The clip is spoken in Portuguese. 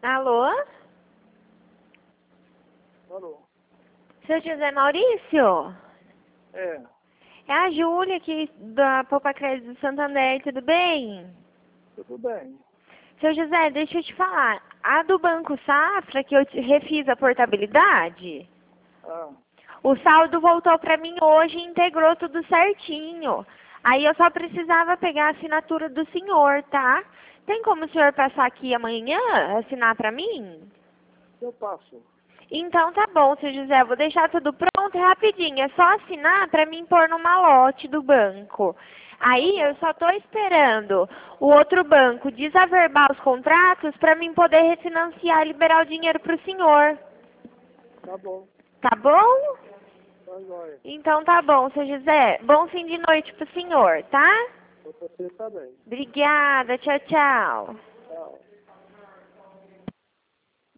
Alô? Alô? Seu José Maurício? É, É a Júlia aqui da Poupa Crédito do Santander, tudo bem? tudo bem. Seu José, deixa eu te falar. A do Banco Safra, que eu refiz a portabilidade, Ah, o saldo voltou para mim hoje e integrou tudo certinho. Aí eu só precisava pegar a assinatura do senhor, tá? Tem como o senhor passar aqui amanhã, assinar para mim? eu passo. Então tá bom, seu José, eu vou deixar tudo pronto rapidinho. É só assinar para mim pôr no malote do banco. Aí eu só tô esperando o outro banco desaverbar os contratos para mim poder refinanciar e liberar o dinheiro pro senhor. Tá bom. Tá bom? Tá jóia. Então tá bom, seu José. Bom fim de noite pro senhor, tá? Pra você também. Obrigada, tchau, tchau.